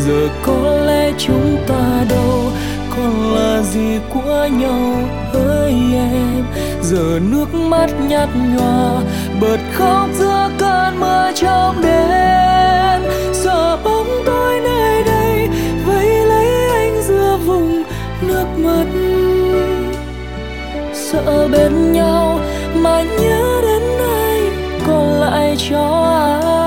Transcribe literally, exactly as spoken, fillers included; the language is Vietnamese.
giờ có lẽ chúng ta đâu còn là gì của nhau. Hỡi em, giờ nước mắt nhạt nhòa, bật khóc giữa cơn mưa trong đêm. Giờ bóng tối nơi đây vẫy lấy anh giữa vùng nước mắt. Sợ bên nhau mà nhớ đến ai còn lại cho ai.